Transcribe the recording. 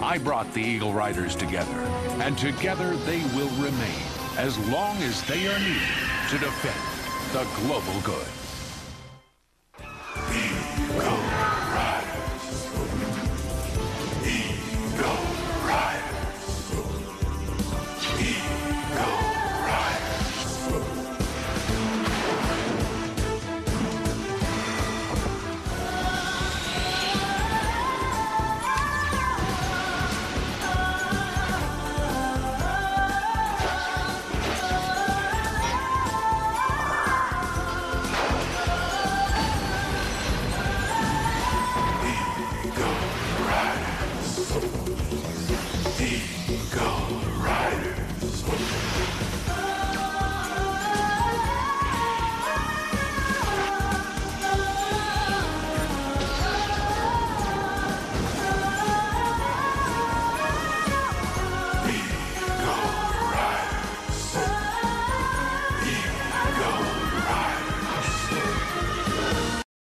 I brought the Eagle Riders together, and together they will remain as long as they are needed to defend the global good.